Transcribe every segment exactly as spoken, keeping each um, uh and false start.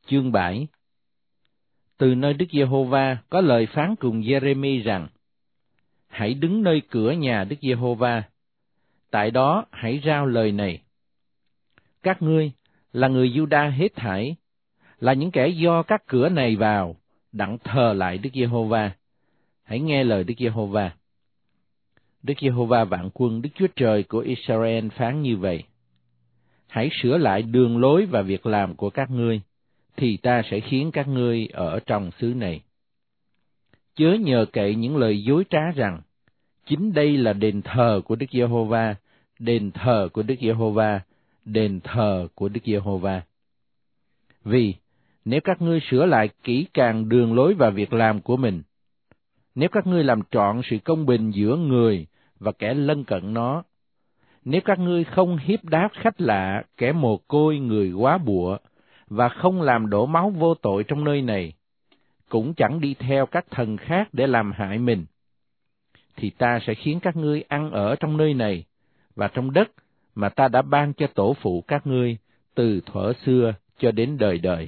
Chương bảy. Từ nơi Đức Giê-hô-va có lời phán cùng Giê-rê-mi rằng: Hãy đứng nơi cửa nhà Đức Giê-hô-va, tại đó hãy rao lời này: Các ngươi là người Giu-đa hết thảy, là những kẻ do các cửa này vào, đặng thờ lại Đức Giê-hô-va. Hãy nghe lời Đức Giê-hô-va. Đức Giê-hô-va vạn quân, Đức Chúa Trời của Israel phán như vậy: Hãy sửa lại đường lối và việc làm của các ngươi, thì ta sẽ khiến các ngươi ở trong xứ này. Chớ nhờ cậy những lời dối trá rằng: Chính đây là đền thờ của Đức Giê-hô-va, đền thờ của Đức Giê-hô-va, đền thờ của Đức Giê-hô-va. Vì nếu các ngươi sửa lại kỹ càng đường lối và việc làm của mình, nếu các ngươi làm trọn sự công bình giữa người và kẻ lân cận nó, nếu các ngươi không hiếp đáp khách lạ, kẻ mồ côi, người góa bụa, và không làm đổ máu vô tội trong nơi này, cũng chẳng đi theo các thần khác để làm hại mình, thì ta sẽ khiến các ngươi ăn ở trong nơi này và trong đất mà ta đã ban cho tổ phụ các ngươi từ thuở xưa cho đến đời đời.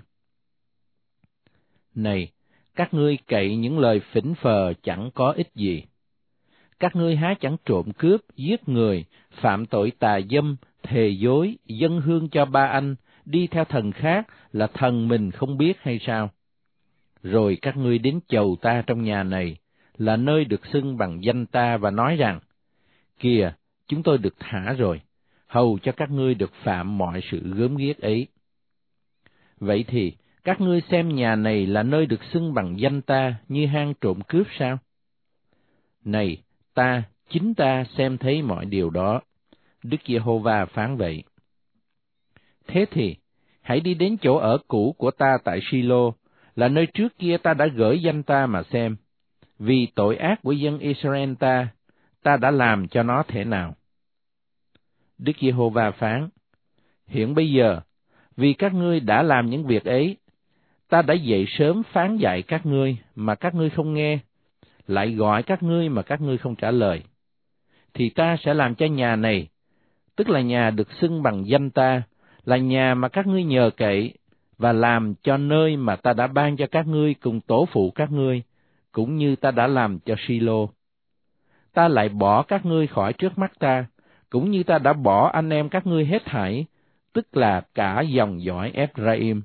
Này, các ngươi cậy những lời phỉnh phờ chẳng có ích gì. Các ngươi há chẳng trộm cướp, giết người, phạm tội tà dâm, thề dối, dâng hương cho ba anh, đi theo thần khác là thần mình không biết hay sao? Rồi các ngươi đến chầu ta trong nhà này, là nơi được xưng bằng danh ta, và nói rằng: Kìa, chúng tôi được thả rồi, hầu cho các ngươi được phạm mọi sự gớm ghiếc ấy. Vậy thì, các ngươi xem nhà này là nơi được xưng bằng danh ta như hang trộm cướp sao? Này, ta, chính ta xem thấy mọi điều đó. Đức Giê-hô-va phán vậy. Thế thì, hãy đi đến chỗ ở cũ của ta tại Si-lô, là nơi trước kia ta đã gửi danh ta mà xem, vì tội ác của dân Israel ta, ta đã làm cho nó thế nào. Đức Giê-hô-va phán: Hiện bây giờ, vì các ngươi đã làm những việc ấy, ta đã dậy sớm phán dạy các ngươi mà các ngươi không nghe, lại gọi các ngươi mà các ngươi không trả lời, thì ta sẽ làm cho nhà này, tức là nhà được xưng bằng danh ta, là nhà mà các ngươi nhờ cậy, và làm cho nơi mà ta đã ban cho các ngươi cùng tổ phụ các ngươi, cũng như ta đã làm cho Si-lô. Ta lại bỏ các ngươi khỏi trước mắt ta, cũng như ta đã bỏ anh em các ngươi hết thảy, tức là cả dòng dõi Ép-ra-im.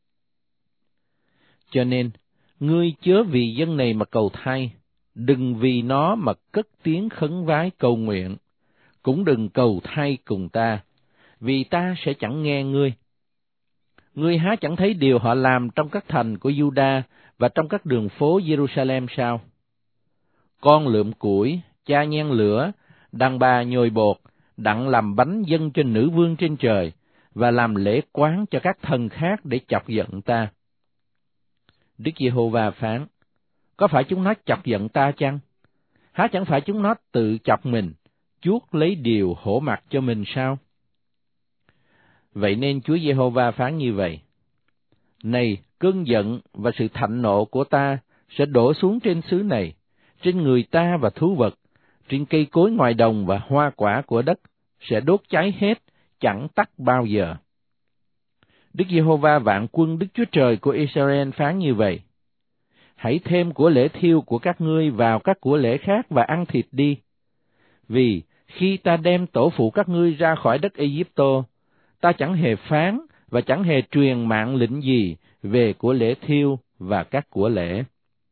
Cho nên, ngươi chớ vì dân này mà cầu thay, đừng vì nó mà cất tiếng khấn vái cầu nguyện, cũng đừng cầu thay cùng ta, vì ta sẽ chẳng nghe ngươi. Ngươi há chẳng thấy điều họ làm trong các thành của Giu-đa và trong các đường phố Giê-ru-sa-lem sao? Con lượm củi, cha nhen lửa, đàn bà nhồi bột, đặng làm bánh dâng cho nữ vương trên trời, và làm lễ quán cho các thần khác để chọc giận ta. Đức Giê-hô-va phán: Có phải chúng nó chọc giận ta chăng? Há chẳng phải chúng nó tự chọc mình, chuốc lấy điều hổ mặt cho mình sao? Vậy nên Chúa Giê-hô-va phán như vậy: Này, cơn giận và sự thạnh nộ của ta sẽ đổ xuống trên xứ này, trên người ta và thú vật, trên cây cối ngoài đồng và hoa quả của đất, sẽ đốt cháy hết, chẳng tắt bao giờ. Đức Giê-hô-va vạn quân, Đức Chúa Trời của Israel phán như vậy: Hãy thêm của lễ thiêu của các ngươi vào các của lễ khác và ăn thịt đi. Vì khi ta đem tổ phụ các ngươi ra khỏi đất Ê-díp-tô, ta chẳng hề phán và chẳng hề truyền mạng lệnh gì về của lễ thiêu và các của lễ.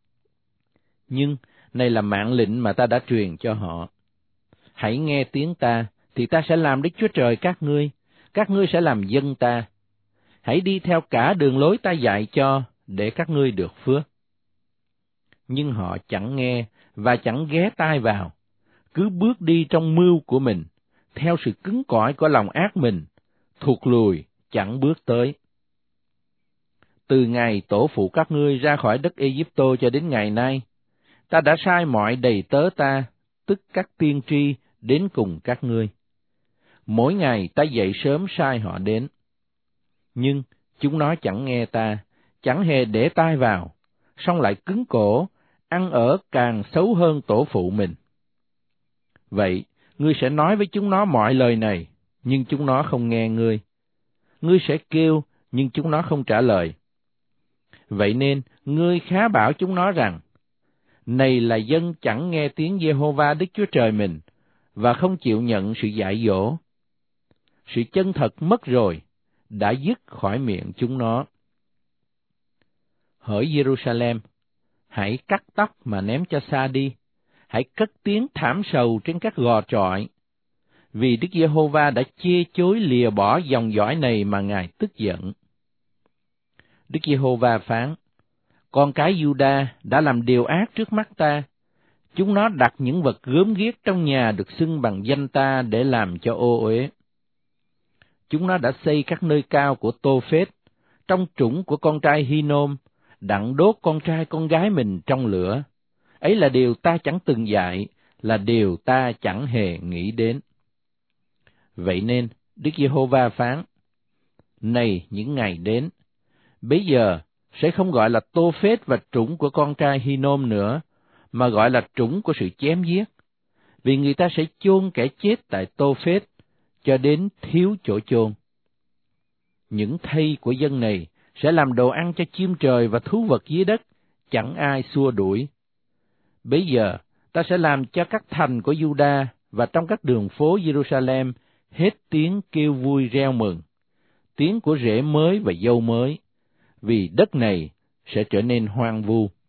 Nhưng này là mạng lệnh mà ta đã truyền cho họ. Hãy nghe tiếng ta, thì ta sẽ làm Đức Chúa Trời các ngươi, các ngươi sẽ làm dân ta. Hãy đi theo cả đường lối ta dạy cho, để các ngươi được phước. Nhưng họ chẳng nghe và chẳng ghé tai vào, cứ bước đi trong mưu của mình, theo sự cứng cỏi của lòng ác mình, thụt lùi, chẳng bước tới. Từ ngày tổ phụ các ngươi ra khỏi đất Ê-díp-tô cho đến ngày nay, ta đã sai mọi đầy tớ ta, tức các tiên tri, đến cùng các ngươi. Mỗi ngày ta dậy sớm sai họ đến. Nhưng chúng nó chẳng nghe ta, chẳng hề để tai vào, song lại cứng cổ, ăn ở càng xấu hơn tổ phụ mình. Vậy, ngươi sẽ nói với chúng nó mọi lời này, nhưng chúng nó không nghe ngươi. Ngươi sẽ kêu, nhưng chúng nó không trả lời. Vậy nên, ngươi khá bảo chúng nó rằng, này là dân chẳng nghe tiếng Giê-hô-va Đức Chúa Trời mình, và không chịu nhận sự dạy dỗ. Sự chân thật mất rồi, đã dứt khỏi miệng chúng nó. Hỡi Giê-ru-sa-lem, hãy cắt tóc mà ném cho xa đi, hãy cất tiếng thảm sầu trên các gò trọi, vì Đức Giê-hô-va đã chê chối lìa bỏ dòng dõi này mà Ngài tức giận. Đức Giê-hô-va phán, con cái Giu-đa đã làm điều ác trước mắt ta, chúng nó đặt những vật gớm ghiếc trong nhà được xưng bằng danh ta để làm cho ô uế. Chúng nó đã xây các nơi cao của Tô-phết, trong trũng của con trai Hi-nôm, đặng đốt con trai con gái mình trong lửa. Ấy là điều ta chẳng từng dạy, là điều ta chẳng hề nghĩ đến. Vậy nên, Đức Giê-hô-va phán, này những ngày đến, bấy giờ sẽ không gọi là Tô-phết và trũng của con trai Hi-nôm nữa, mà gọi là trũng của sự chém giết, vì người ta sẽ chôn kẻ chết tại Tô-phết, cho đến thiếu chỗ chôn. Những thây của dân này sẽ làm đồ ăn cho chim trời và thú vật dưới đất, chẳng ai xua đuổi. Bấy giờ, ta sẽ làm cho các thành của Giu-đa và trong các đường phố Giê-ru-sa-lem hết tiếng kêu vui reo mừng, tiếng của rễ mới và dâu mới, vì đất này sẽ trở nên hoang vu.